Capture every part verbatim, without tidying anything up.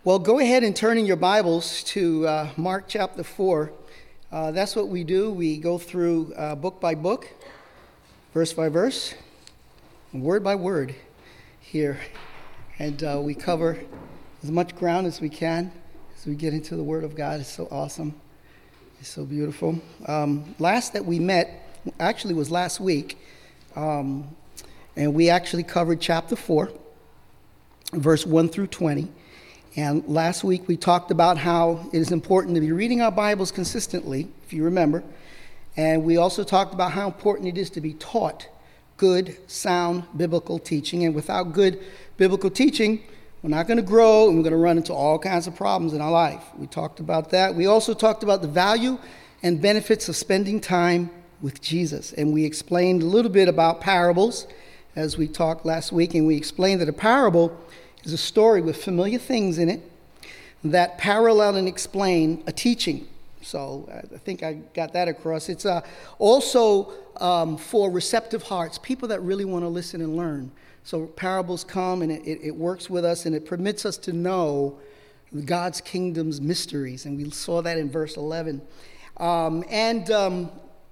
Well, go ahead and turn in your Bibles to uh, Mark chapter four. Uh, that's what we do. We go through uh, book by book, verse by verse, word by word here. And uh, we cover as much ground as we can as we get into the Word of God. It's so awesome. It's so beautiful. Um, last that we met, actually was last week, um, and we actually covered chapter four, verse one through twenty. And last week we talked about how it is important to be reading our Bibles consistently, if you remember. And we also talked about how important it is to be taught good, sound, biblical teaching. And without good biblical teaching, we're not going to grow, and we're going to run into all kinds of problems in our life. We talked about that. We also talked about the value and benefits of spending time with Jesus. And we explained a little bit about parables as we talked last week. And we explained that a parable is a story with familiar things in it that parallel and explain a teaching. So I think I got that across. It's uh, also um, for receptive hearts, people that really want to listen and learn. So parables come and it, it, it works with us, and it permits us to know God's kingdom's mysteries. And we saw that in verse eleven. Um, and um,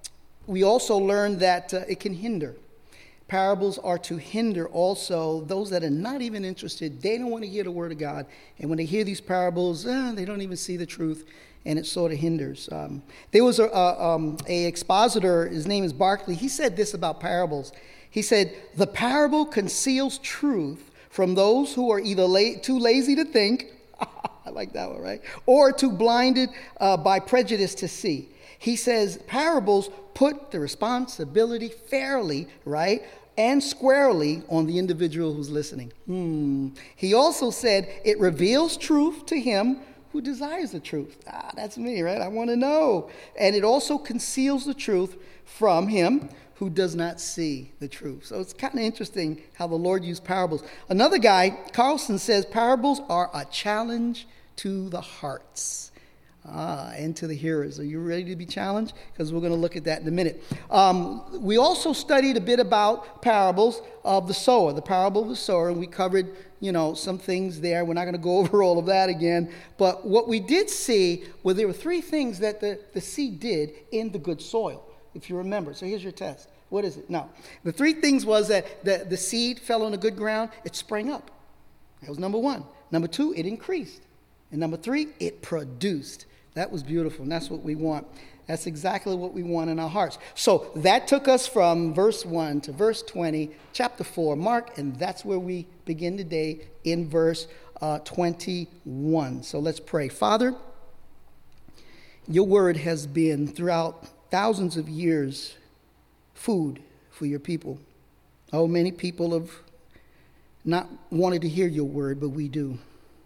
we also learned that uh, it can hinder. Parables are to hinder also those that are not even interested. They don't want to hear the word of God. And when they hear these parables, eh, they don't even see the truth, and it sort of hinders. Um, there was a, a, um, a expositor, his name is Barclay. He said this about parables. He said, the parable conceals truth from those who are either la- too lazy to think, I like that one, right? Or too blinded uh, by prejudice to see. He says parables put the responsibility fairly, right, and squarely on the individual who's listening. Hmm. He also said it reveals truth to him who desires the truth. Ah, that's me, right? I want to know. And it also conceals the truth from him who does not see the truth. So it's kind of interesting how the Lord used parables. Another guy, Carlson, says parables are a challenge to the hearts. Ah, and to the hearers. Are you ready to be challenged? Because we're going to look at that in a minute. Um, we also studied a bit about parables of the sower, the parable of the sower, and we covered, you know, some things there. We're not going to go over all of that again. But what we did see were there were three things that the, the seed did in the good soil, if you remember. So here's your test. What is it? No. The three things was that the, the seed fell on the good ground. It sprang up. That was number one. Number two, it increased. And number three, it produced. That was beautiful, and that's what we want. That's exactly what we want in our hearts. So that took us from verse one to verse twenty, chapter four, Mark, and that's where we begin today in verse uh, twenty-one. So let's pray. Father, your word has been throughout thousands of years food for your people. Oh, many people have not wanted to hear your word, but we do.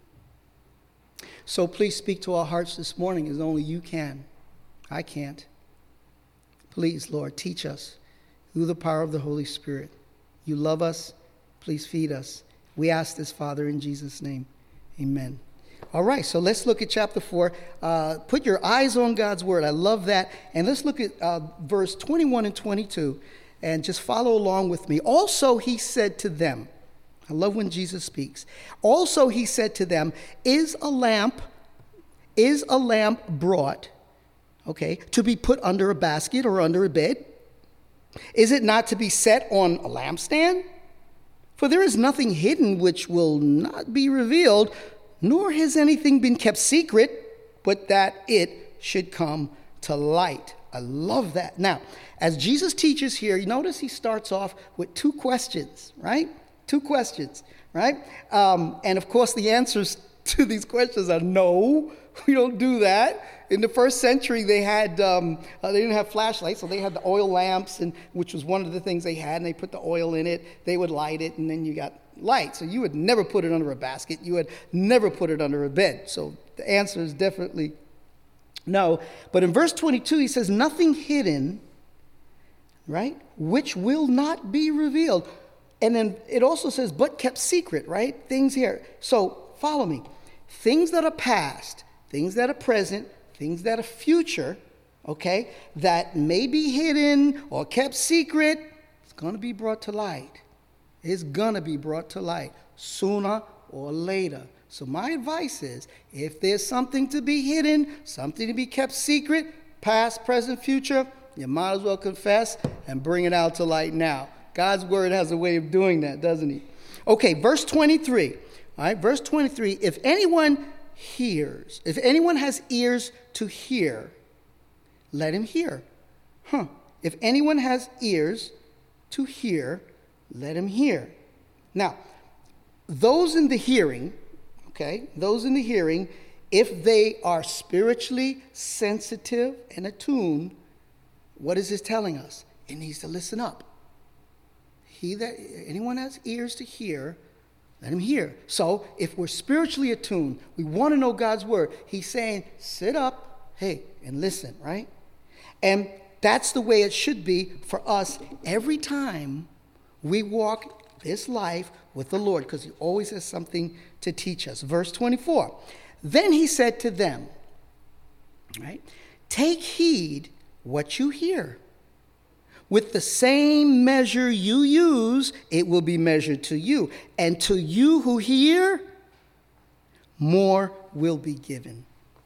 So please speak to our hearts this morning as only you can. I can't. Please, Lord, teach us through the power of the Holy Spirit. You love us. Please feed us. We ask this, Father, in Jesus' name. Amen. All right, so let's look at chapter four. Uh, put your eyes on God's word. I love that. And let's look at uh, verse twenty-one and twenty-two and just follow along with me. Also, he said to them, I love when Jesus speaks. Also, he said to them, is a lamp, is a lamp brought, okay, to be put under a basket or under a bed? Is it not to be set on a lampstand? For there is nothing hidden which will not be revealed, nor has anything been kept secret, but that it should come to light. I love that. Now, as Jesus teaches here, you notice he starts off with two questions, right? Two questions, right? Um, and of course, the answers to these questions are no, we don't do that. In the first century, they had um, uh, they didn't have flashlights, so they had the oil lamps, and which was one of the things they had, and they put the oil in it. They would light it, and then you got light. So you would never put it under a basket. You would never put it under a bed. So the answer is definitely no. But in verse twenty-two, he says, nothing hidden, right, which will not be revealed. And then it also says, but kept secret, right? Things here. So follow me. Things that are past, things that are present, things that are future, okay, that may be hidden or kept secret, it's going to be brought to light. It's going to be brought to light sooner or later. So my advice is, if there's something to be hidden, something to be kept secret, past, present, future, you might as well confess and bring it out to light now. God's word has a way of doing that, doesn't he? Okay, verse twenty-three. All right, verse twenty-three. If anyone hears, if anyone has ears to hear, let him hear. Huh. If anyone has ears to hear, let him hear. Now, those in the hearing, okay, those in the hearing, if they are spiritually sensitive and attuned, what is this telling us? It needs to listen up. He that anyone has ears to hear, let him hear. So if we're spiritually attuned, we want to know God's word, he's saying, sit up, hey, and listen, right? And that's the way it should be for us every time we walk this life with the Lord, because he always has something to teach us. Verse twenty-four. Then he said to them, right, take heed what you hear. With the same measure you use, it will be measured to you. And to you who hear, more will be given.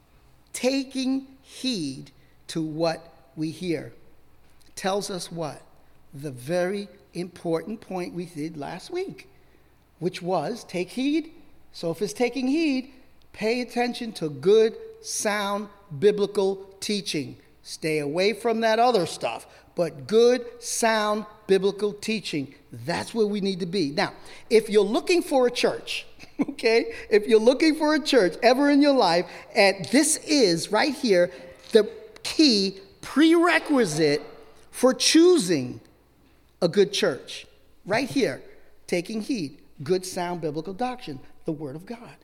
Taking heed to what we hear tells us what? The very important point we did last week, which was take heed. So if it's taking heed, pay attention to good, sound, biblical teaching. Stay away from that other stuff. But good, sound, biblical teaching, that's where we need to be. Now, if you're looking for a church, okay, if you're looking for a church ever in your life, and this is right here the key prerequisite for choosing a good church. Right here, taking heed, good, sound, biblical doctrine, the Word of God.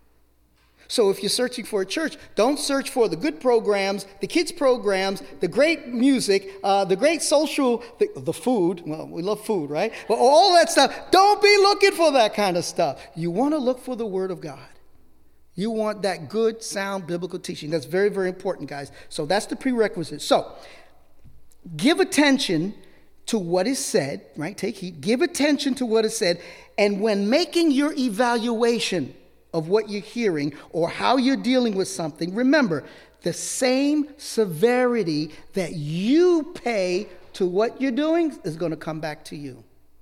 So if you're searching for a church, don't search for the good programs, the kids programs, the great music, uh, the great social, the, the food. Well, we love food, right? But all that stuff, don't be looking for that kind of stuff. You want to look for the Word of God. You want that good, sound, biblical teaching. That's very, very important, guys. So that's the prerequisite. So give attention to what is said, right? Take heed. Give attention to what is said. And when making your evaluation of what you're hearing or how you're dealing with something, remember, the same severity that you pay to what you're doing is going to come back to you.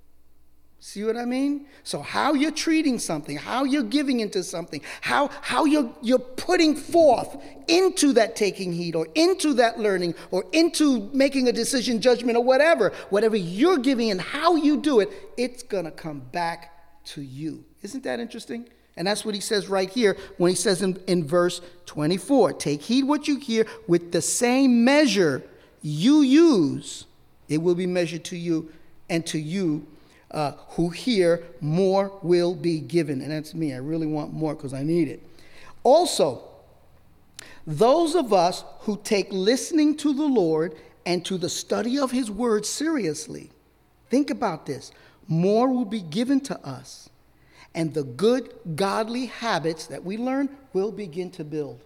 See what I mean? So how you're treating something, how you're giving into something, how, how you're, you're putting forth into that taking heed or into that learning or into making a decision, judgment, or whatever, whatever you're giving and how you do it, it's going to come back to you. Isn't that interesting? And that's what he says right here when he says in, in verse twenty-four, take heed what you hear, with the same measure you use, it will be measured to you, and to you uh, who hear, more will be given. And that's me. I really want more because I need it. Also, those of us who take listening to the Lord and to the study of his word seriously, think about this, more will be given to us. And the good, godly habits that we learn will begin to build.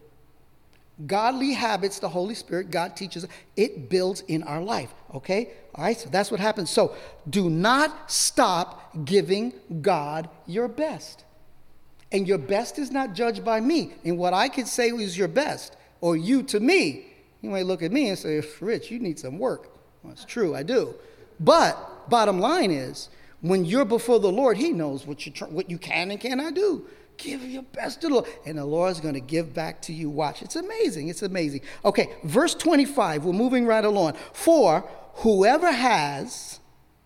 Godly habits, the Holy Spirit, God teaches, it builds in our life, okay? All right, so that's what happens. So do not stop giving God your best. And your best is not judged by me. And what I could say is your best, or you to me. You might look at me and say, Rich, you need some work. Well, it's true, I do. But bottom line is, when you're before the Lord, he knows what you, tr- what you can and cannot do. Give your best to the Lord, and the Lord's going to give back to you. Watch. It's amazing. It's amazing. Okay, verse twenty-five. We're moving right along. For whoever has,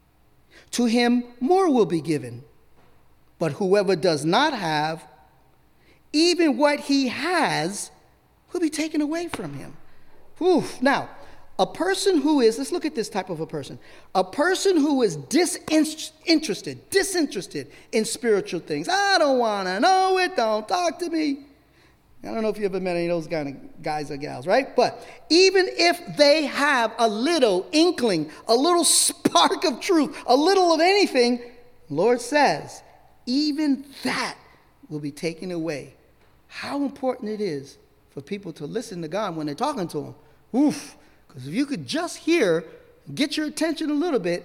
to him more will be given. But whoever does not have, even what he has will be taken away from him. Oof. Now, a person who is, let's look at this type of a person. A person who is disinterested, disinterested in spiritual things. I don't want to know it. Don't talk to me. I don't know if you ever met any of those kind of guys or gals, right? But even if they have a little inkling, a little spark of truth, a little of anything, Lord says, even that will be taken away. How important it is for people to listen to God when they're talking to him. Oof. Because if you could just hear, get your attention a little bit,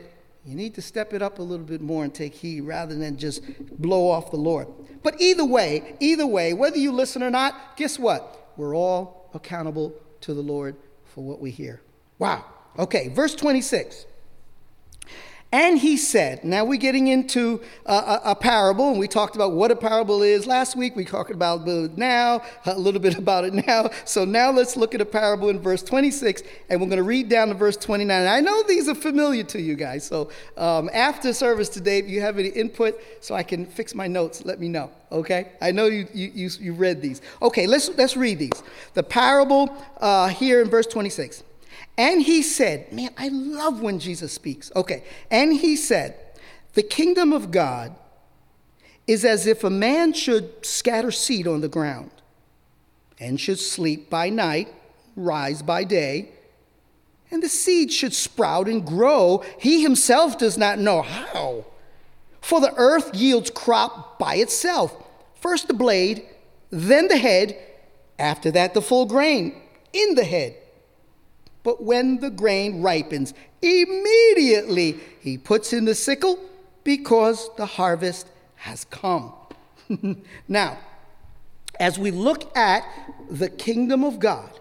You need to step it up a little bit more and take heed rather than just blow off the Lord. But either way, either way, whether you listen or not, guess what? We're all accountable to the Lord for what we hear. Wow. Okay, verse twenty-six. And he said, now we're getting into a, a, a parable, and we talked about what a parable is last week. We talked about it now, a little bit about it now. So now let's look at a parable in verse twenty-six, and we're going to read down to verse twenty-nine. And I know these are familiar to you guys, so um, after service today, if you have any input so I can fix my notes, let me know, okay? I know you you, you, you read these. Okay, let's, let's read these. The parable uh, here in verse twenty-six. And he said, man, I love when Jesus speaks. Okay. And he said, the kingdom of God is as if a man should scatter seed on the ground and should sleep by night, rise by day, and the seed should sprout and grow. He himself does not know how. For the earth yields crop by itself. First the blade, then the head, after that the full grain in the head. But when the grain ripens, immediately he puts in the sickle because the harvest has come. Now, as we look at the kingdom of God,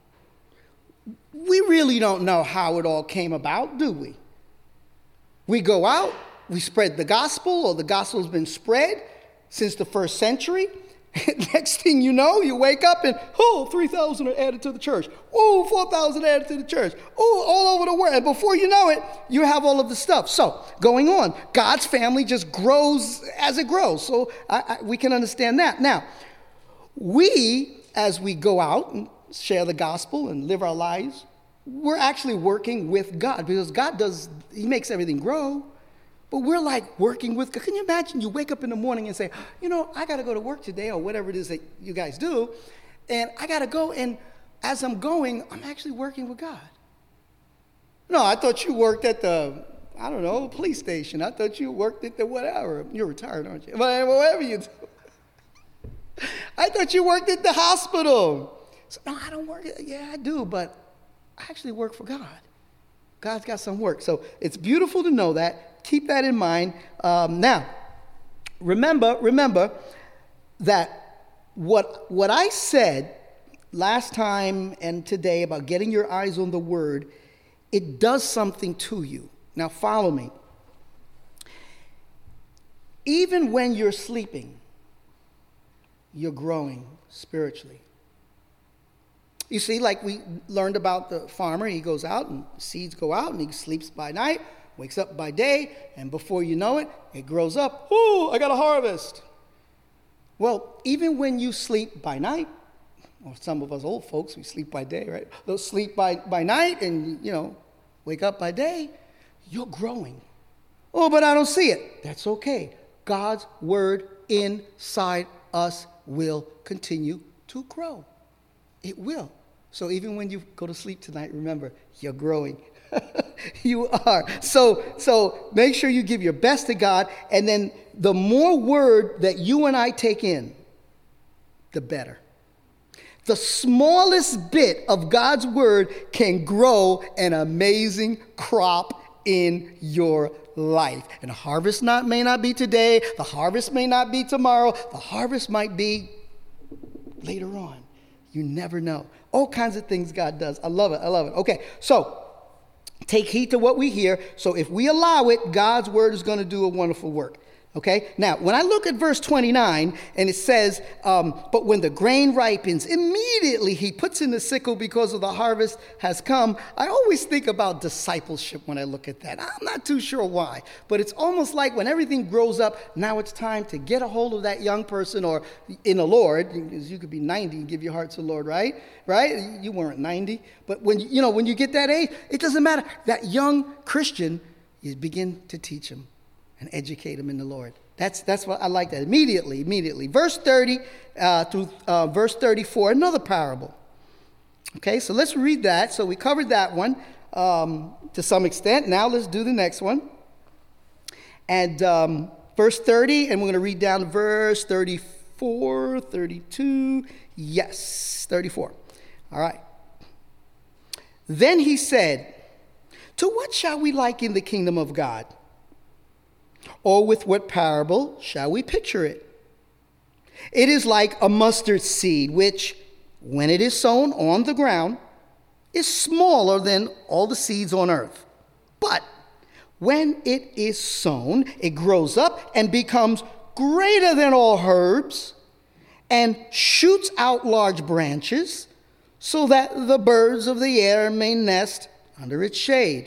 we really don't know how it all came about, do we? We go out, we spread the gospel, or the gospel's been spread since the first century. Next thing you know, you wake up and, oh, three thousand are added to the church. Oh, four thousand added to the church. Oh, all over the world. And before you know it, you have all of the stuff. So, going on, God's family just grows as it grows. So, I, I, we can understand that. Now, we, as we go out and share the gospel and live our lives, we're actually working with God because God does, he makes everything grow. But we're like working with God. Can you imagine you wake up in the morning and say, you know, I got to go to work today or whatever it is that you guys do. And I got to go. And as I'm going, I'm actually working with God. No, I thought you worked at the, I don't know, police station. I thought you worked at the whatever. You're retired, aren't you? But whatever you do. I thought you worked at the hospital. So, no, I don't work. Yeah, I do. But I actually work for God. God's got some work. So it's beautiful to know that. Keep that in mind. Um, now, remember, remember that what, what I said last time and today about getting your eyes on the word, it does something to you. Now, follow me. Even when you're sleeping, you're growing spiritually. You see, like we learned about the farmer, he goes out and seeds go out and he sleeps by night, wakes up by day, and before you know it, it grows up. Oh, I got a harvest. Well, even when you sleep by night, or some of us old folks, we sleep by day, right? They'll sleep by, by night and, you know, wake up by day, you're growing. Oh, but I don't see it. That's okay. God's word inside us will continue to grow. It will. So even when you go to sleep tonight, remember, you're growing. You are. So, so make sure you give your best to God, and then the more word that you and I take in, the better. The smallest bit of God's word can grow an amazing crop in your life. And the harvest not may not be today, the harvest may not be tomorrow, the harvest might be later on. You never know. All kinds of things God does. I love it. I love it. Okay, so take heed to what we hear. So if we allow it, God's word is going to do a wonderful work. Okay? Now, when I look at verse twenty-nine, and it says, um, but when the grain ripens, immediately he puts in the sickle because of the harvest has come. I always think about discipleship when I look at that. I'm not too sure why, but it's almost like when everything grows up, now it's time to get a hold of that young person, or in the Lord, because you could be ninety and give your heart to the Lord, right? Right? You weren't ninety, but when you know when you get that age, it doesn't matter. That young Christian, you begin to teach him and educate them in the Lord. That's that's what I like that. Immediately, immediately. Verse thirty uh, through uh, verse thirty-four, another parable. Okay, so let's read that. So we covered that one um, to some extent. Now let's do the next one. And um, verse thirty, and we're going to read down to verse thirty-four, thirty-two. Yes, thirty-four. All right. Then he said, to what shall we liken the kingdom of God? Or with what parable shall we picture it? It is like a mustard seed, which, when it is sown on the ground, is smaller than all the seeds on earth. But when it is sown, it grows up and becomes greater than all herbs and shoots out large branches so that the birds of the air may nest under its shade.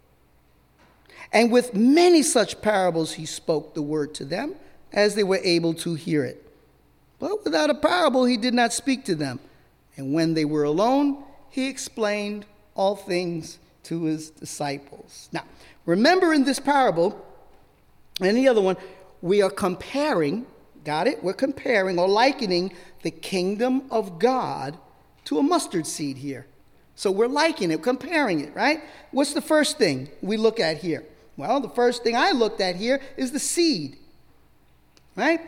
And with many such parables he spoke the word to them as they were able to hear it. But without a parable he did not speak to them. And when they were alone, he explained all things to his disciples. Now, remember in this parable, and the other one, we are comparing, got it? We're comparing or likening the kingdom of God to a mustard seed here. So we're likening it, comparing it, right? What's the first thing we look at here? Well, the first thing I looked at here is the seed, right?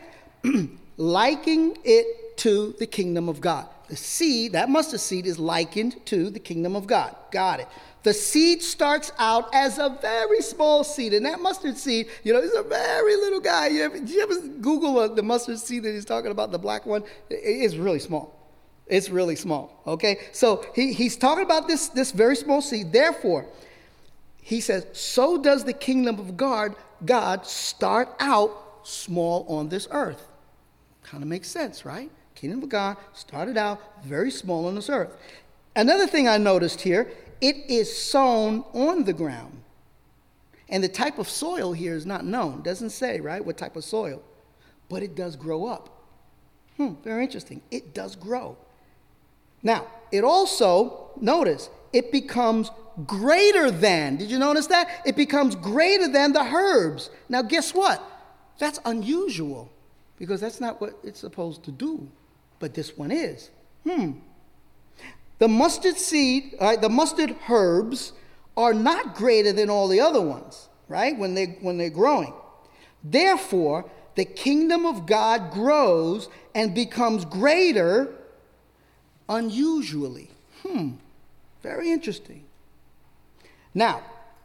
Liking it to the kingdom of God. The seed, that mustard seed, is likened to the kingdom of God. Got it. The seed starts out as a very small seed. And that mustard seed, you know, is a very little guy. You ever, did you ever Google uh, the mustard seed that he's talking about, the black one? It, it's really small. It's really small, okay? So he, he's talking about this, this very small seed. Therefore, he says, so does the kingdom of God, God start out small on this earth. Kind of makes sense, right? Kingdom of God started out very small on this earth. Another thing I noticed here, it is sown on the ground. And the type of soil here is not known. Doesn't say, right, what type of soil. But it does grow up. Hmm, very interesting. It does grow. Now, it also, notice, it becomes greater than. Did you notice that? It becomes greater than the herbs. Now, guess what? That's unusual because that's not what it's supposed to do. But this one is. Hmm. The mustard seed, all right, the mustard herbs are not greater than all the other ones, right, when, they, when they're growing. Therefore, the kingdom of God grows and becomes greater unusually. Hmm. Very interesting. Now,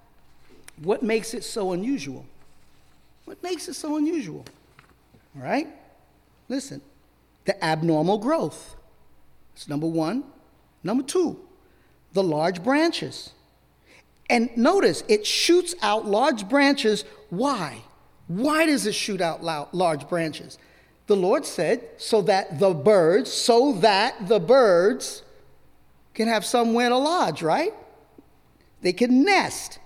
what makes it so unusual? What makes it so unusual? All right? Listen. The abnormal growth. That's number one. Number two, the large branches. And notice, it shoots out large branches. Why? Why does it shoot out large branches? The Lord said, so that the birds, so that the birds can have somewhere to lodge, right? They can nest.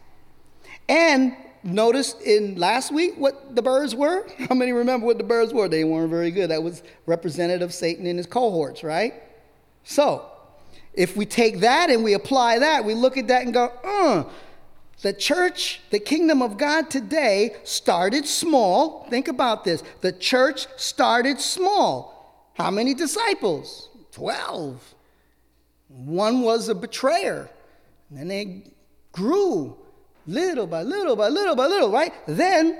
And notice in last week what the birds were? How many remember what the birds were? They weren't very good. That was representative of Satan and his cohorts, right? So, if we take that and we apply that, we look at that and go, uh, the church, the kingdom of God today started small. Think about this. The church started small. How many disciples? Twelve. One was a betrayer. And then they grew little by little by little by little, right? Then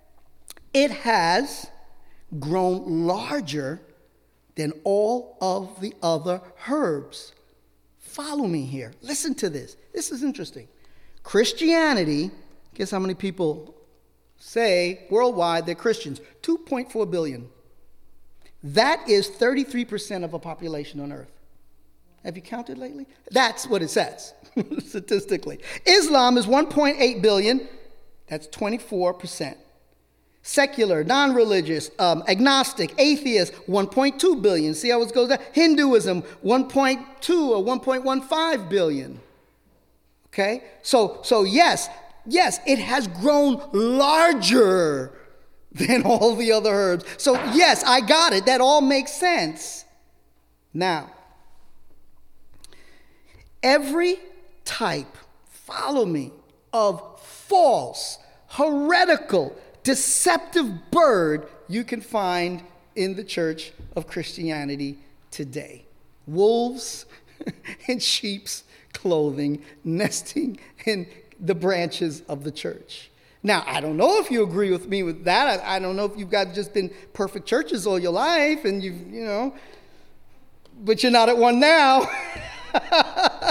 it has grown larger than all of the other herbs. Follow me here. Listen to this. This is interesting. Christianity, guess how many people say worldwide they're Christians? two point four billion. That is thirty-three percent of a population on earth. Have you counted lately? That's what it says, statistically. Islam is one point eight billion. That's twenty-four percent. Secular, non-religious, um, agnostic, atheist, one point two billion. See how it goes down? Hinduism, one point two or one point one five billion. Okay? So, so yes, yes, it has grown larger than all the other herbs. So yes, I got it. That all makes sense. Now, every type, follow me, of false, heretical, deceptive bird you can find in the church of Christianity today. Wolves in sheep's clothing, nesting in the branches of the church. Now, I don't know if you agree with me with that. I, I don't know if you've got just been perfect churches all your life and you've, you know, but you're not at one now.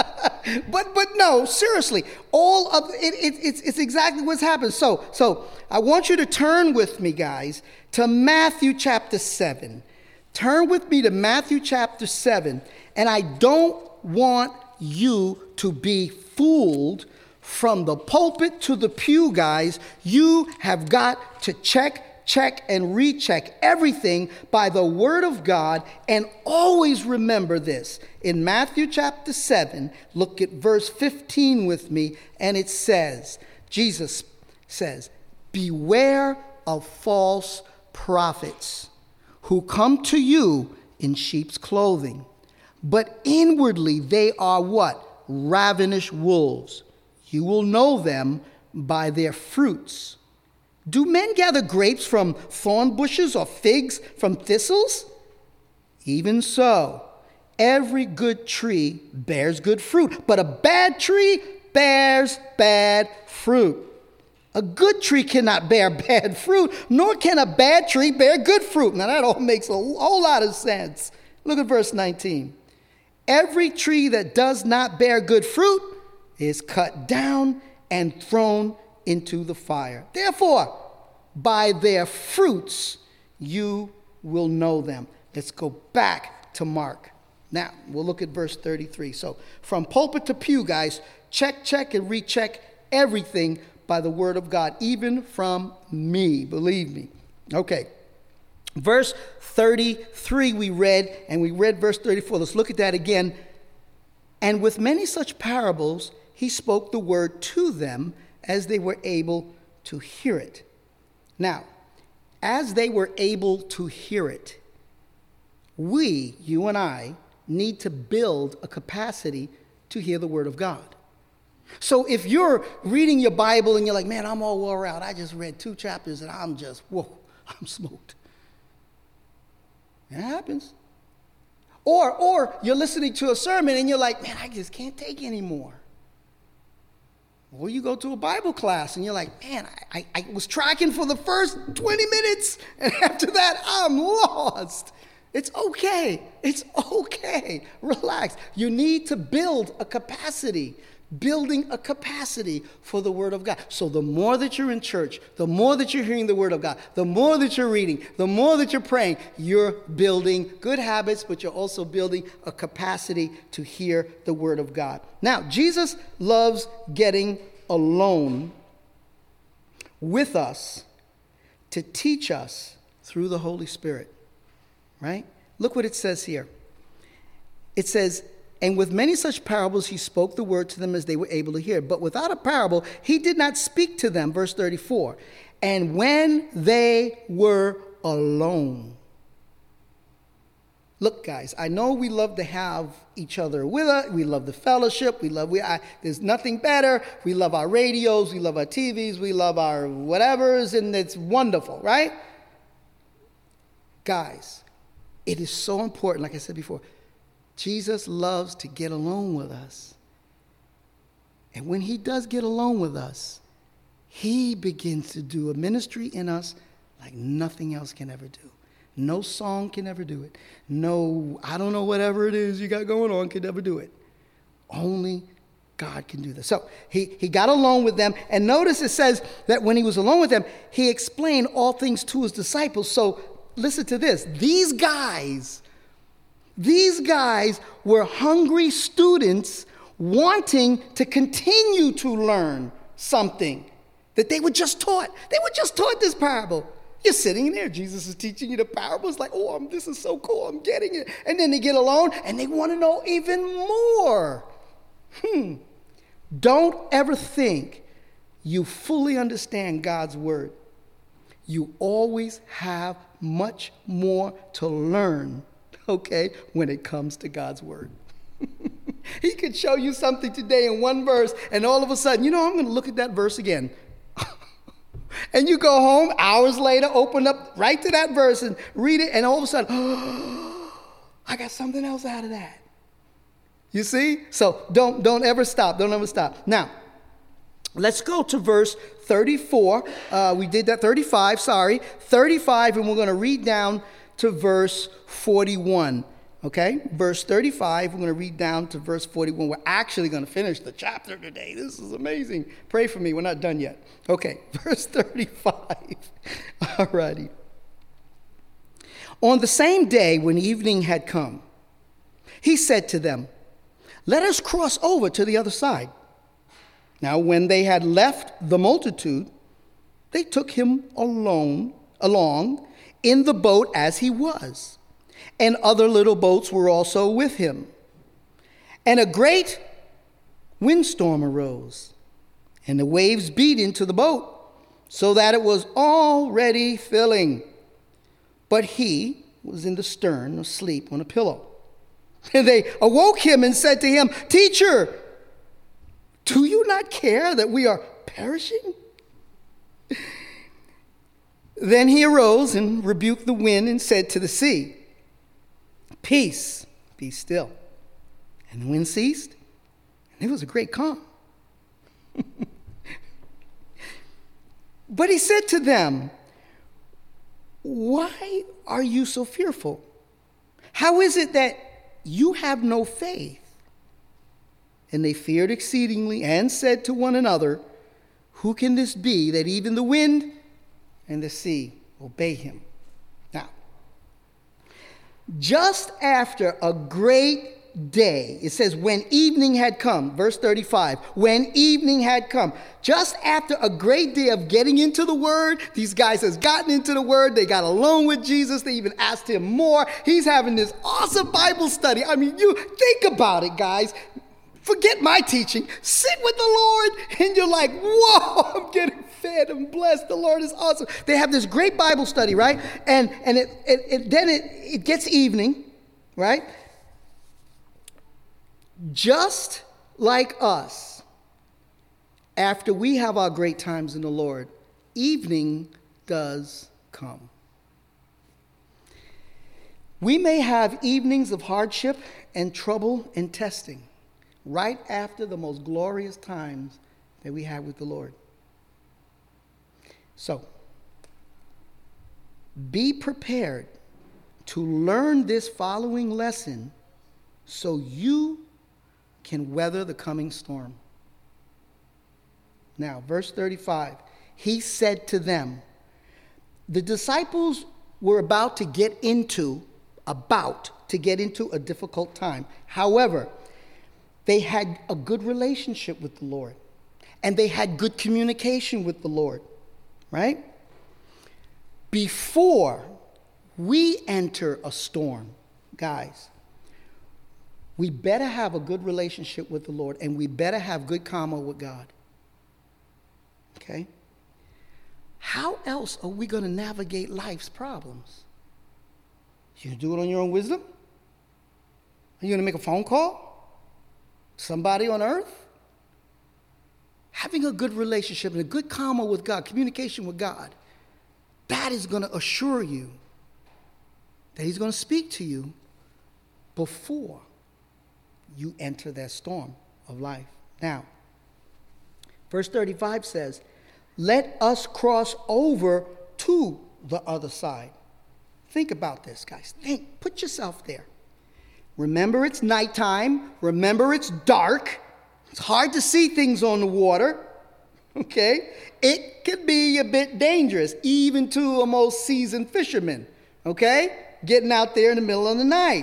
but but no, seriously, all of it, it it's it's exactly what's happened. So so I want you to turn with me, guys, to Matthew chapter seven. Turn with me to Matthew chapter seven, and I don't want you to be fooled from the pulpit to the pew, guys. You have got to check, check, and recheck everything by the word of God, and always remember this. In Matthew chapter seven, look at verse fifteen with me, and it says, Jesus says, beware of false prophets who come to you in sheep's clothing, but inwardly they are what? Ravenous wolves. You will know them by their fruits. Do men gather grapes from thorn bushes or figs from thistles? Even so, every good tree bears good fruit, but a bad tree bears bad fruit. A good tree cannot bear bad fruit, nor can a bad tree bear good fruit. Now that all makes a whole lot of sense. Look at verse nineteen. Every tree that does not bear good fruit is cut down and thrown into the fire. Therefore, by their fruits you will know them. Let's go back to Mark. Now, we'll look at verse thirty-three. So, from pulpit to pew, guys, check, check, and recheck everything by the word of God, even from me, believe me. Okay. Verse thirty-three we read, and we read verse thirty-four. Let's look at that again. And with many such parables, he spoke the word to them as they were able to hear it. Now, as they were able to hear it, we, you and I, need to build a capacity to hear the word of God. So if you're reading your Bible and you're like, man, I'm all wore out. I just read two chapters and I'm just, whoa, I'm smoked. It happens. Or, or you're listening to a sermon and you're like, man, I just can't take anymore. Or you go to a Bible class and you're like, man, I, I, I was tracking for the first twenty minutes and after that, I'm lost. It's okay. It's okay. Relax. You need to build a capacity. Building a capacity for the word of God. So the more that you're in church, the more that you're hearing the word of God, the more that you're reading, the more that you're praying, you're building good habits, but you're also building a capacity to hear the word of God. Now, Jesus loves getting alone with us to teach us through the Holy Spirit, right? Look what it says here. It says, and with many such parables, he spoke the word to them as they were able to hear. But without a parable, he did not speak to them. Verse thirty-four. And when they were alone. Look, guys, I know we love to have each other with us. We love the fellowship. We love, we, I, there's nothing better. We love our radios. We love our T Vs. We love our whatevers. And it's wonderful, right? Guys, it is so important, like I said before. Jesus loves to get alone with us. And when he does get alone with us, he begins to do a ministry in us like nothing else can ever do. No song can ever do it. No, I don't know, whatever it is you got going on can ever do it. Only God can do this. So he, he got alone with them. And notice it says that when he was alone with them, he explained all things to his disciples. So listen to this. These guys... These guys were hungry students wanting to continue to learn something that they were just taught. They were just taught this parable. You're sitting there. Jesus is teaching you the parables like, oh, I'm, this is so cool. I'm getting it. And then they get alone and they want to know even more. Hmm. Don't ever think you fully understand God's word. You always have much more to learn. Okay, when it comes to God's word. He could show you something today in one verse, and all of a sudden, you know, I'm going to look at that verse again. And you go home, hours later, open up right to that verse and read it, and all of a sudden, oh, I got something else out of that. You see? So don't, don't ever stop. Don't ever stop. Now, let's go to verse thirty-four. Uh, we did that, thirty-five, sorry. thirty-five, and we're going to read down to verse forty-one. Okay, verse thirty-five, we're going to read down to verse forty-one. We're actually going to finish the chapter today. This is amazing. Pray for me, we're not done yet. Okay, verse thirty-five. All righty. On the same day when evening had come, he said to them, "Let us cross over to the other side." Now, when they had left the multitude, they took him alone, along in the boat as he was. And other little boats were also with him. And a great windstorm arose, and the waves beat into the boat, so that it was already filling. But he was in the stern, asleep on a pillow. And they awoke him and said to him, "Teacher, do you not care that we are perishing?" Then he arose and rebuked the wind and said to the sea, "Peace, be still." And the wind ceased, and it was a great calm. But he said to them, "Why are you so fearful? How is it that you have no faith?" And they feared exceedingly and said to one another, "Who can this be that even the wind and the sea obey him?" Now, just after a great day, it says, when evening had come, verse thirty-five, when evening had come, just after a great day of getting into the Word, these guys has gotten into the Word, they got alone with Jesus, they even asked him more, he's having this awesome Bible study. I mean, you think about it, guys. Forget my teaching. Sit with the Lord, and you're like, whoa, I'm getting fed and blessed. The Lord is awesome. They have this great Bible study, right? And and it, it, it then it, it gets evening, right? Just like us, after we have our great times in the Lord, evening does come. We may have evenings of hardship and trouble and testing right after the most glorious times that we have with the Lord. So, be prepared to learn this following lesson so you can weather the coming storm. Now, verse thirty-five, he said to them, the disciples were about to get into, about to get into a difficult time. However, they had a good relationship with the Lord, and they had good communication with the Lord, right? Before we enter a storm, guys, we better have a good relationship with the Lord, and we better have good karma with God. Okay? How else are we going to navigate life's problems? You do it on your own wisdom? Are you going to make a phone call? Somebody on earth? Having a good relationship and a good karma with God, communication with God, that is going to assure you that he's going to speak to you before you enter that storm of life. Now, verse thirty-five says, let us cross over to the other side. Think about this, guys. Think, put yourself there. Remember, it's nighttime. Remember, it's dark. It's hard to see things on the water. Okay? It could be a bit dangerous, even to a most seasoned fisherman. Okay? Getting out there in the middle of the night.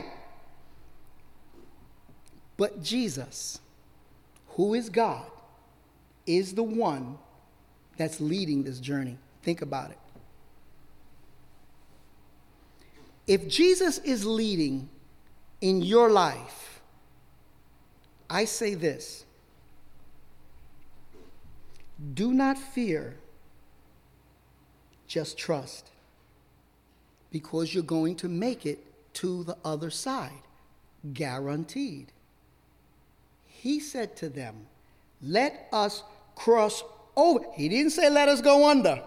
But Jesus, who is God, is the one that's leading this journey. Think about it. If Jesus is leading in your life, I say this: do not fear, just trust, because you're going to make it to the other side, guaranteed. He said to them, let us cross over. He didn't say let us go under.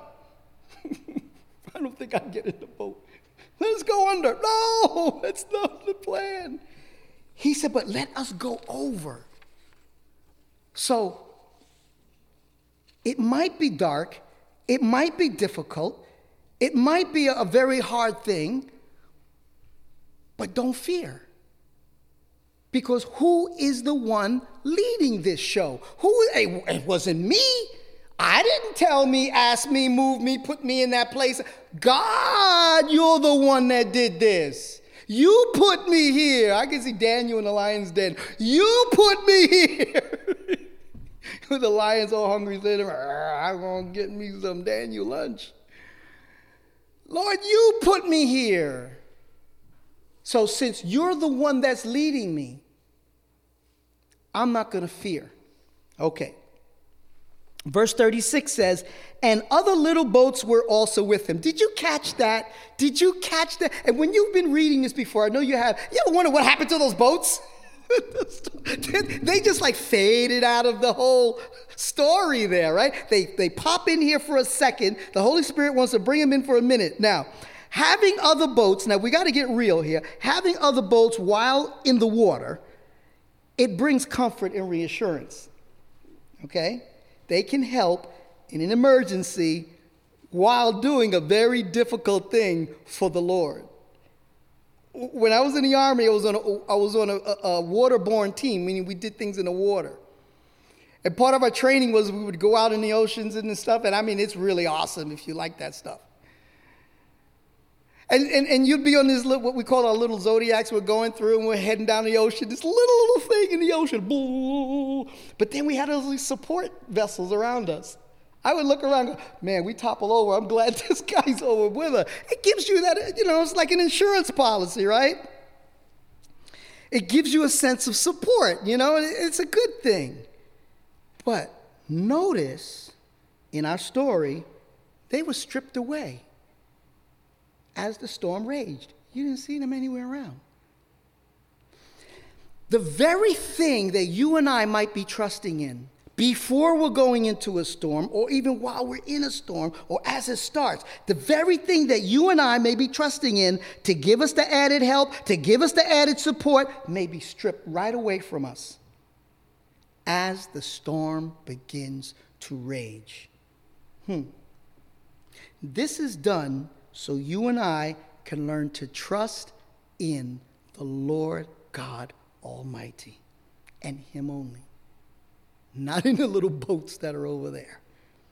I don't think I can get in the boat. Let's go under. No, that's not the plan. He said, but let us go over. So it might be dark. It might be difficult. It might be a very hard thing. But don't fear. Because who is the one leading this show? Who? It, it wasn't me. I didn't tell me, ask me, move me, put me in that place. God, you're the one that did this. You put me here. I can see Daniel in the lion's den. You put me here. With the lions all hungry, saying, I'm going to get me some Daniel lunch. Lord, you put me here. So since you're the one that's leading me, I'm not going to fear. Okay. Verse thirty-six says, and other little boats were also with him. Did you catch that? Did you catch that? And when you've been reading this before, I know you have, you ever wonder what happened to those boats? They just like faded out of the whole story there, right? They, they pop in here for a second. The Holy Spirit wants to bring them in for a minute. Now, having other boats, now we got to get real here. Having other boats while in the water, it brings comfort and reassurance, okay? They can help in an emergency while doing a very difficult thing for the Lord. When I was in the Army, I was on a, I was on a, a, a waterborne team, meaning we did things in the water. And part of our training was we would go out in the oceans and stuff, and I mean, it's really awesome if you like that stuff. And, and, and you'd be on this, little, what we call our little zodiacs we're going through, and we're heading down the ocean, this little, little thing in the ocean. Boo. But then we had those support vessels around us. I would look around and go, man, we topple over. I'm glad this guy's over with her. It gives you that, you know, it's like an insurance policy, right? It gives you a sense of support, you know, it's a good thing. But notice in our story, they were stripped away as the storm raged. You didn't see them anywhere around. The very thing that you and I might be trusting in before we're going into a storm, or even while we're in a storm, or as it starts, the very thing that you and I may be trusting in to give us the added help, to give us the added support, may be stripped right away from us as the storm begins to rage. Hmm. This is done so you and I can learn to trust in the Lord God Almighty and Him only. Not in the little boats that are over there.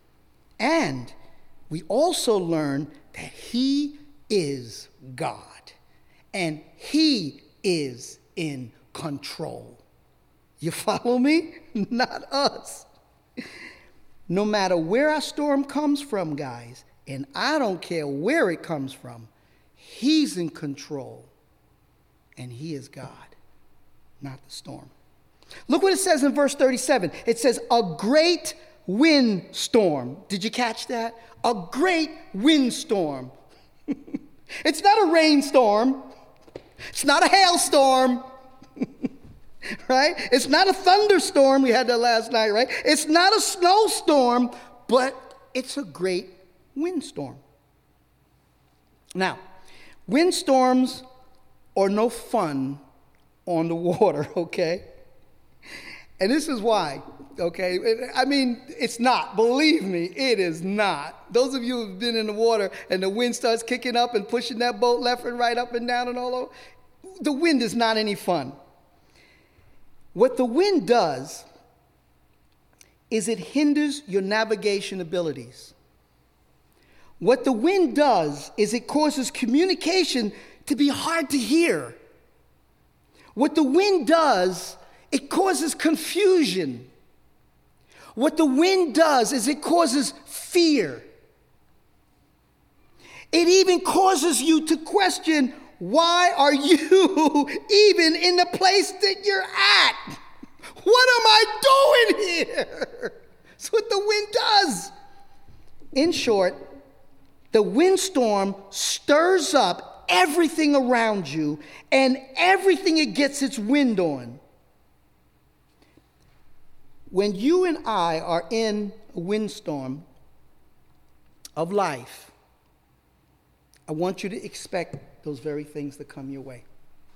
And we also learn that He is God and He is in control. You follow me? Not us. No matter where our storm comes from, guys, and I don't care where it comes from, He's in control and He is God, not the storm. Look what it says in verse thirty-seven. It says, a great windstorm. Did you catch that? A great windstorm. It's not a rainstorm. It's not a hailstorm. Right? It's not a thunderstorm. We had that last night, right? It's not a snowstorm, but it's a great windstorm. Now, windstorms are no fun on the water, okay? And this is why, okay? I mean, it's not. Believe me, it is not. Those of you who've been in the water and the wind starts kicking up and pushing that boat left and right, up and down and all over, the wind is not any fun. What the wind does is it hinders your navigation abilities. What the wind does is it causes communication to be hard to hear. What the wind does, it causes confusion. What the wind does is it causes fear. It even causes you to question, why are you even in the place that you're at? What am I doing here? That's what the wind does. In short, the windstorm stirs up everything around you and everything it gets its wind on. When you and I are in a windstorm of life, I want you to expect those very things to come your way.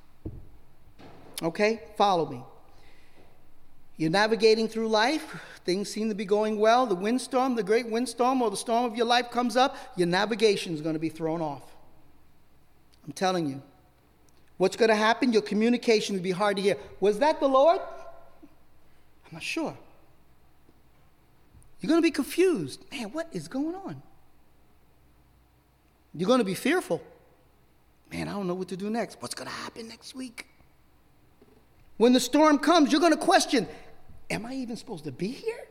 Okay? Follow me. You're navigating through life. Things seem to be going well. The windstorm, the great windstorm, or the storm of your life comes up. Your navigation is going to be thrown off. I'm telling you. What's going to happen? Your communication will be hard to hear. Was that the Lord? I'm not sure. You're going to be confused. Man, what is going on? You're going to be fearful. Man, I don't know what to do next. What's going to happen next week? When the storm comes, you're going to question, am I even supposed to be here?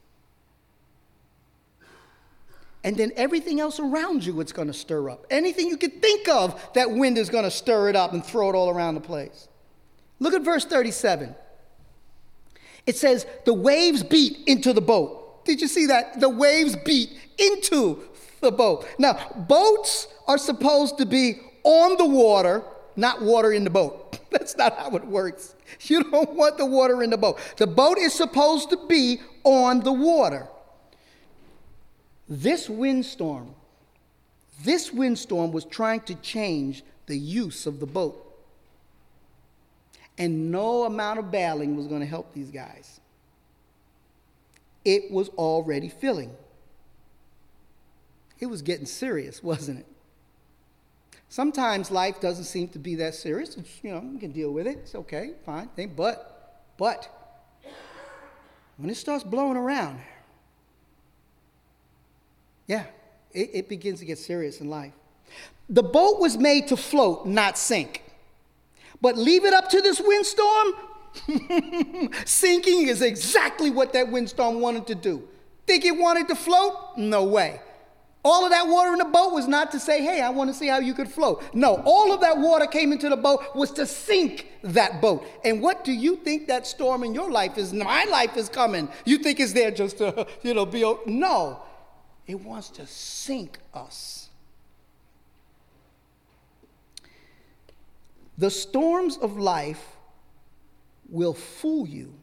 And then everything else around you, it's going to stir up. Anything you can think of, that wind is going to stir it up and throw it all around the place. Look at verse thirty-seven. It says, the waves beat into the boat. Did you see that? The waves beat into the boat. Now, boats are supposed to be on the water, not water in the boat. That's not how it works. You don't want the water in the boat. The boat is supposed to be on the water. This windstorm, this windstorm was trying to change the use of the boat. And no amount of bailing was going to help these guys. It was already filling. It was getting serious, wasn't it? Sometimes life doesn't seem to be that serious. It's, you know, you can deal with it. It's okay, fine. But, but, when it starts blowing around, yeah, it, it begins to get serious in life. The boat was made to float, not sink. But leave it up to this windstorm, sinking is exactly what that windstorm wanted to do. Think it wanted to float? No way. All of that water in the boat was not to say, hey, I want to see how you could float. No, all of that water came into the boat was to sink that boat. And what do you think that storm in your life is? My life is coming. You think it's there just to, you know, be, no. It wants to sink us. The storms of life will fool you.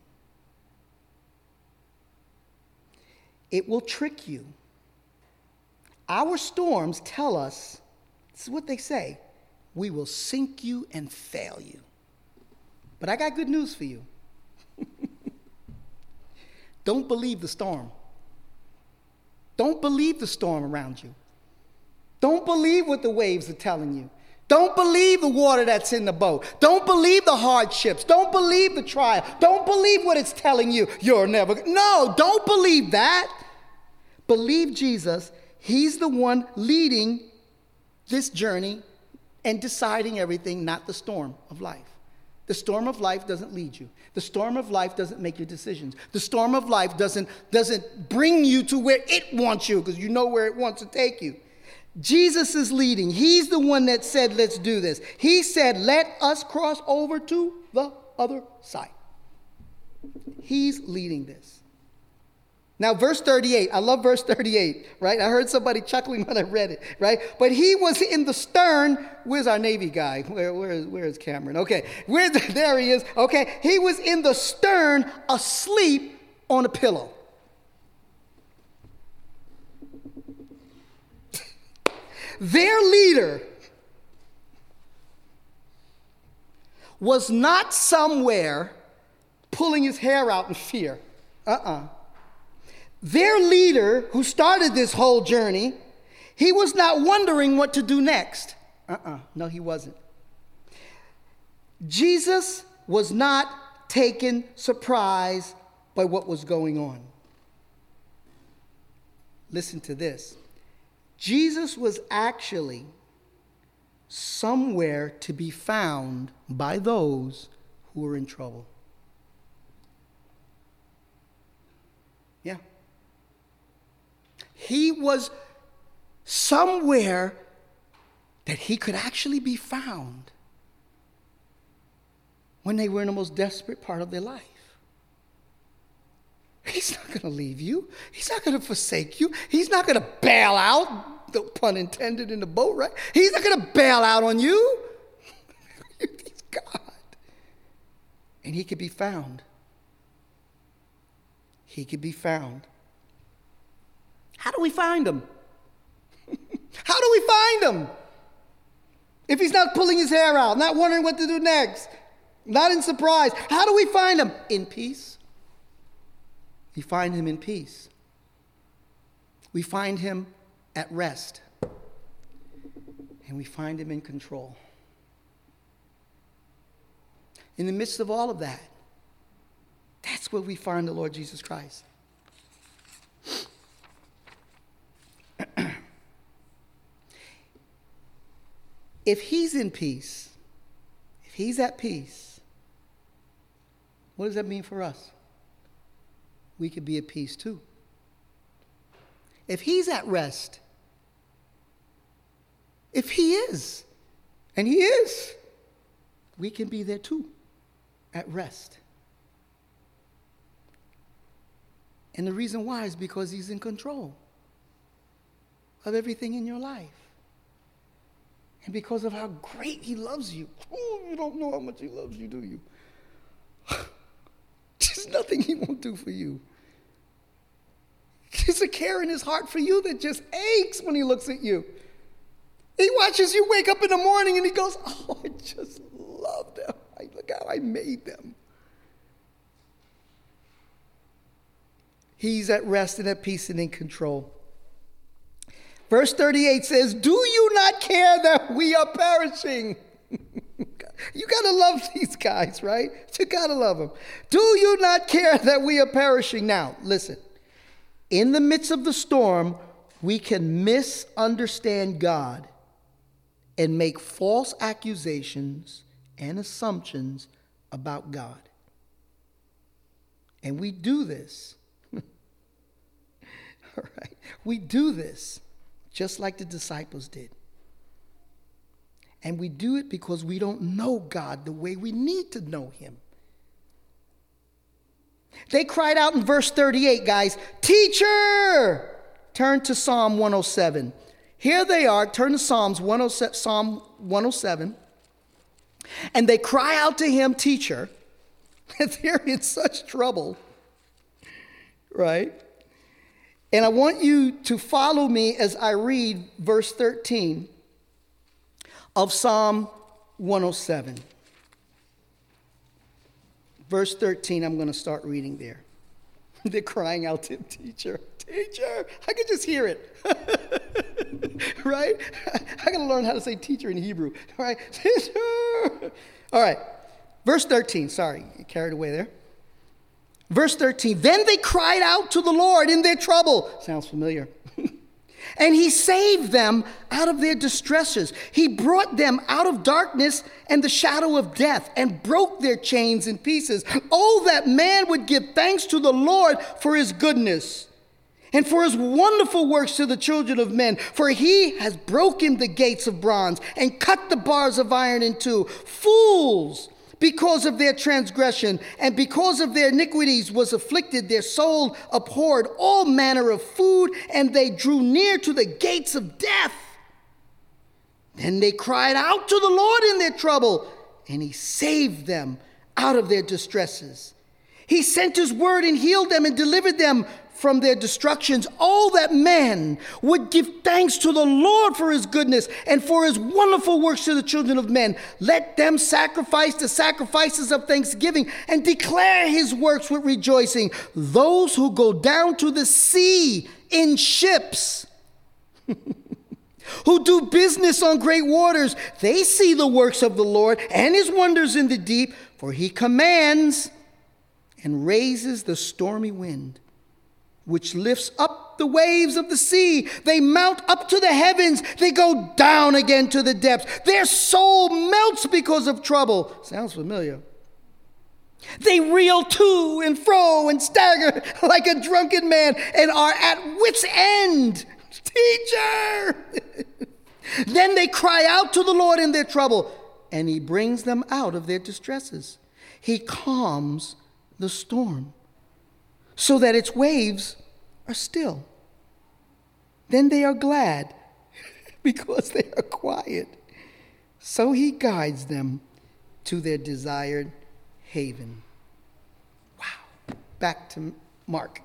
It will trick you. Our storms tell us, this is what they say, we will sink you and fail you. But I got good news for you. Don't believe the storm. Don't believe the storm around you. Don't believe what the waves are telling you. Don't believe the water that's in the boat. Don't believe the hardships. Don't believe the trial. Don't believe what it's telling you. You're never. No, don't believe that. Believe Jesus. He's the one leading this journey and deciding everything, not the storm of life. The storm of life doesn't lead you. The storm of life doesn't make your decisions. The storm of life doesn't, doesn't bring you to where it wants you, because you know where it wants to take you. Jesus is leading. He's the one that said, let's do this. He said, let us cross over to the other side. He's leading this. Now, verse thirty-eight, I love verse thirty-eight, right? I heard somebody chuckling when I read it, right? But he was in the stern. Where's our Navy guy? Where, where, is, where is Cameron? Okay, where, there he is. Okay, he was in the stern asleep on a pillow. Their leader was not somewhere pulling his hair out in fear. Uh-uh. Their leader, who started this whole journey, he was not wondering what to do next. Uh-uh. No, he wasn't. Jesus was not taken surprise by what was going on. Listen to this. Jesus was actually somewhere to be found by those who were in trouble. Yeah. He was somewhere that he could actually be found when they were in the most desperate part of their life. He's not going to leave you. He's not going to forsake you. He's not going to bail out, the pun intended, in the boat, right? He's not going to bail out on you. He's God. And he could be found. He could be found. How do we find him? How do we find him? If he's not pulling his hair out, not wondering what to do next, not in surprise, how do we find him? In peace. We find him in peace. We find him at rest. And we find him in control. in the midst of all of that, that's where we find the Lord Jesus Christ. If he's in peace, if he's at peace, what does that mean for us? We could be at peace too. If he's at rest, if he is, and he is, we can be there too, at rest. And the reason why is because he's in control of everything in your life. And because of how great he loves you. Oh, you don't know how much he loves you, do you? There's nothing he won't do for you. There's a care in his heart for you that just aches when he looks at you. He watches you wake up in the morning and he goes, oh, I just love them. I, look how I made them. He's at rest and at peace and in control. Verse thirty-eight says, do you not care that we are perishing? You got to love these guys, right? You got to love them. Do you not care that we are perishing? Now, listen. In the midst of the storm, we can misunderstand God and make false accusations and assumptions about God. And we do this. All right. We do this just like the disciples did. And we do it because we don't know God the way we need to know him. They cried out in verse thirty-eight, guys, teacher! Turn to Psalm one oh seven. Here they are, turn to Psalms one oh seven, Psalm one oh seven. And they cry out to him, teacher. They're in such trouble, right? And I want you to follow me as I read verse thirteen of Psalm one oh seven. Verse thirteen, I'm going to start reading there. They're crying out to him, teacher, teacher. I can just hear it. Right? I got to learn how to say teacher in Hebrew. Right? Teacher. All right. Verse thirteen. Sorry, carried away there. Verse thirteen, then they cried out to the Lord in their trouble. Sounds familiar. And he saved them out of their distresses. He brought them out of darkness and the shadow of death and broke their chains in pieces. Oh, that man would give thanks to the Lord for his goodness and for his wonderful works to the children of men. For he has broken the gates of bronze and cut the bars of iron in two. Fools! Because of their transgression and because of their iniquities was afflicted, their soul abhorred all manner of food, and they drew near to the gates of death. Then they cried out to the Lord in their trouble, and he saved them out of their distresses. He sent his word and healed them and delivered them from their destructions. Oh, that man would give thanks to the Lord for his goodness and for his wonderful works to the children of men. Let them sacrifice the sacrifices of thanksgiving and declare his works with rejoicing. Those who go down to the sea in ships, who do business on great waters, they see the works of the Lord and his wonders in the deep, for he commands and raises the stormy wind, which lifts up the waves of the sea. They mount up to the heavens. They go down again to the depths. Their soul melts because of trouble. Sounds familiar. They reel to and fro and stagger like a drunken man and are at wit's end. Teacher! Then they cry out to the Lord in their trouble, and he brings them out of their distresses. He calms the storm so that its waves are still. Then they are glad because they are quiet. So he guides them to their desired haven. Wow. Back to Mark.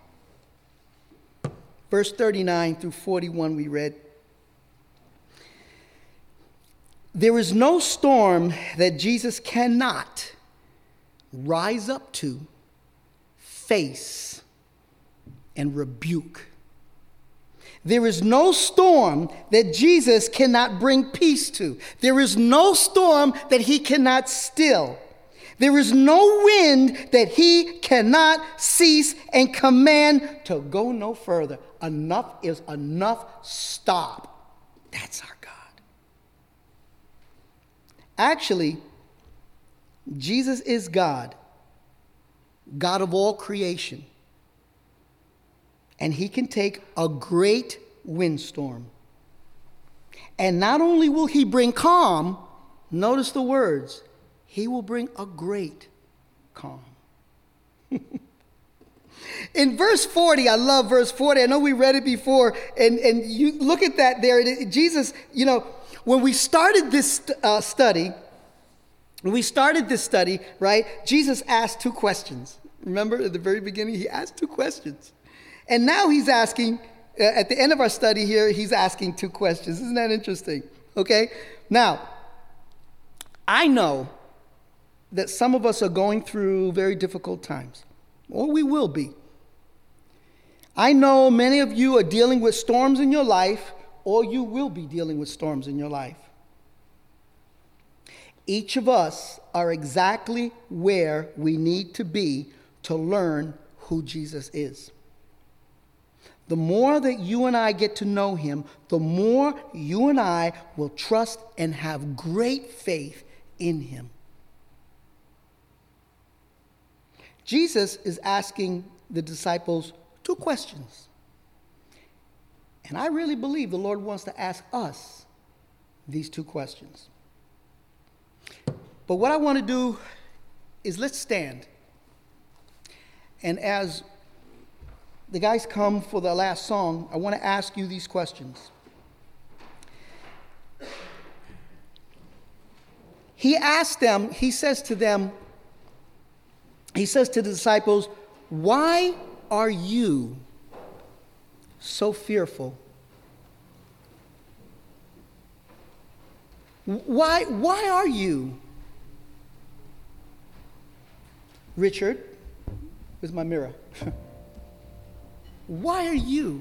Verse thirty-nine through forty-one we read. There is no storm that Jesus cannot rise up to, face, and rebuke. There is no storm that Jesus cannot bring peace to. There is no storm that he cannot still. There is no wind that he cannot cease and command to go no further. Enough is enough. Stop. That's our God. Actually, Jesus is God, God of all creation. And he can take a great windstorm. And not only will he bring calm, notice the words, he will bring a great calm. In verse forty, I love verse forty. I know we read it before. And, and you look at that there. Jesus, you know, when we started this uh, study, when we started this study, right, Jesus asked two questions. Remember at the very beginning, he asked two questions. And now he's asking, uh, at the end of our study here, he's asking two questions. Isn't that interesting? Okay? Now, I know that some of us are going through very difficult times, or we will be. I know many of you are dealing with storms in your life, or you will be dealing with storms in your life. Each of us are exactly where we need to be to learn who Jesus is. The more that you and I get to know him, the more you and I will trust and have great faith in him. Jesus is asking the disciples two questions. And I really believe the Lord wants to ask us these two questions. But what I want to do is let's stand. And as the guys come for the last song, I want to ask you these questions. He asked them, he says to them, he says to the disciples, why are you so fearful? Why, why are you? Richard, where's my mirror? Why are you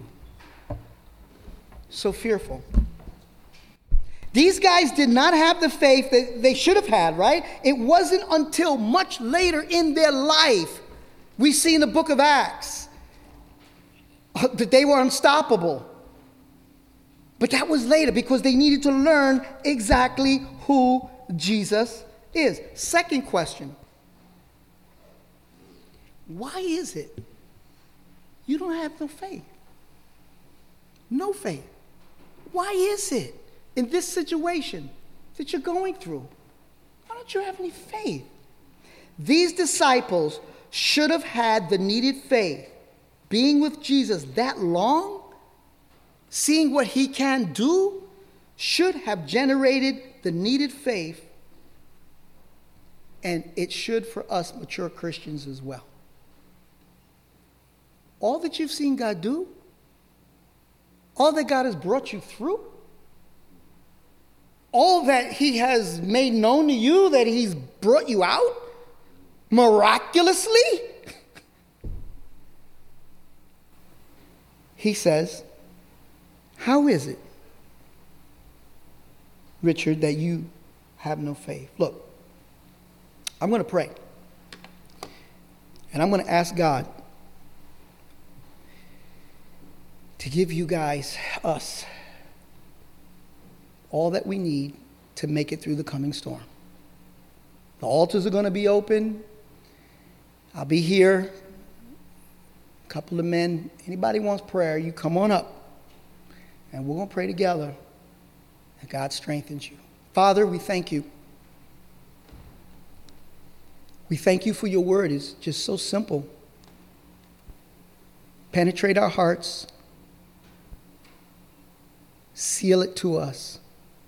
so fearful? These guys did not have the faith that they should have had, right? It wasn't until much later in their life, we see in the book of Acts, that they were unstoppable. But that was later because they needed to learn exactly who Jesus is. Second question. Why is it you don't have no faith? No faith. Why is it in this situation that you're going through? Why don't you have any faith? These disciples should have had the needed faith. Being with Jesus that long, seeing what he can do, should have generated the needed faith. And it should for us mature Christians as well. All that you've seen God do, all that God has brought you through, all that he has made known to you, that he's brought you out miraculously, he says, how is it, Richard, that you have no faith? Look, I'm going to pray. And I'm going to ask God to give you guys, us, all that we need to make it through the coming storm. The altars are going to be open. I'll be here. A couple of men. Anybody wants prayer, you come on up. And we're going to pray together. And God strengthens you. Father, we thank you. We thank you for your word. It's just so simple. Penetrate our hearts. Seal it to us.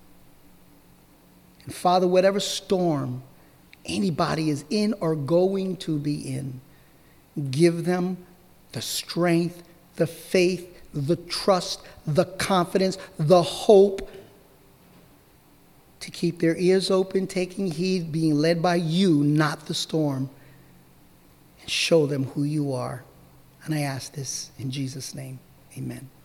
And Father, whatever storm anybody is in or going to be in, give them the strength, the faith, the trust, the confidence, the hope to keep their ears open, taking heed, being led by you, not the storm, and show them who you are. And I ask this in Jesus' name. Amen.